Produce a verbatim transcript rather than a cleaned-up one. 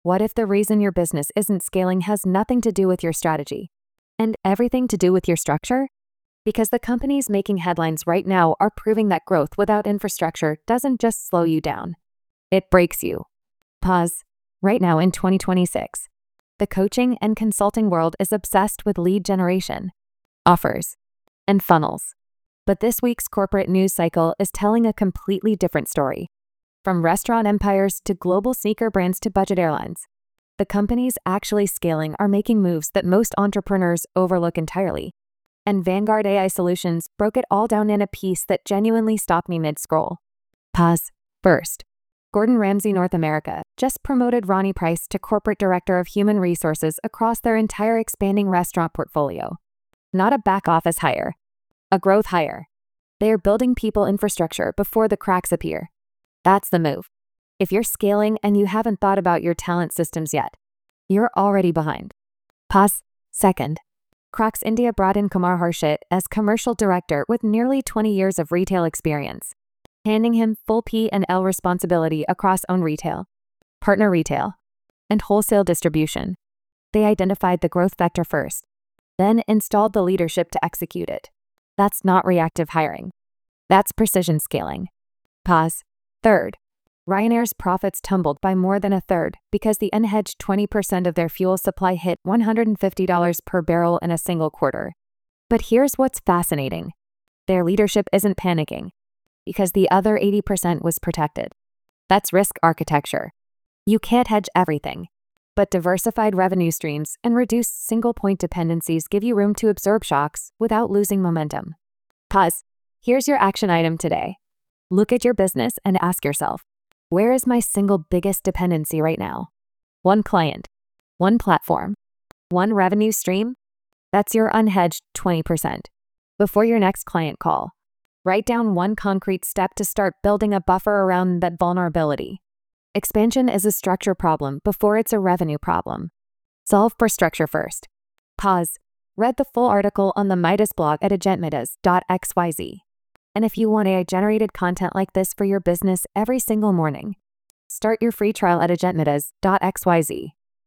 What if the reason your business isn't scaling has nothing to do with your strategy and everything to do with your structure? Because the companies making headlines right now are proving that growth without infrastructure doesn't just slow you down, it breaks you. Pause. Right now in twenty twenty-six, the coaching and consulting world is obsessed with lead generation, offers, and funnels. But this week's corporate news cycle is telling a completely different story. From restaurant empires to global sneaker brands to budget airlines, the companies actually scaling are making moves that most entrepreneurs overlook entirely. And Vanguard A I Solutions broke it all down in a piece that genuinely stopped me mid-scroll. Pause. First, Gordon Ramsay North America just promoted Ronnie Price to Corporate Director of Human Resources across their entire expanding restaurant portfolio. Not a back-office hire, a growth hire. They are building people infrastructure before the cracks appear. That's the move. If you're scaling and you haven't thought about your talent systems yet, you're already behind. Pause. Second, Crocs India brought in Kumar Harshit as commercial director with nearly twenty years of retail experience, handing him full P and L responsibility across own retail, partner retail, and wholesale distribution. They identified the growth vector first, then installed the leadership to execute it. That's not reactive hiring. That's precision scaling. Pause. Third, Ryanair's profits tumbled by more than a third because the unhedged twenty percent of their fuel supply hit one hundred fifty dollars per barrel in a single quarter. But here's what's fascinating. Their leadership isn't panicking because the other eighty percent was protected. That's risk architecture. You can't hedge everything, but diversified revenue streams and reduced single-point dependencies give you room to absorb shocks without losing momentum. Pause. Here's your action item today. Look at your business and ask yourself, where is my single biggest dependency right now? One client, one platform, one revenue stream? That's your unhedged twenty percent. Before your next client call, write down one concrete step to start building a buffer around that vulnerability. Expansion is a structure problem before it's a revenue problem. Solve for structure first. Pause. Read the full article on the Midas blog at agentmidas dot x y z. And if you want A I-generated content like this for your business every single morning, start your free trial at agentmidas dot x y z.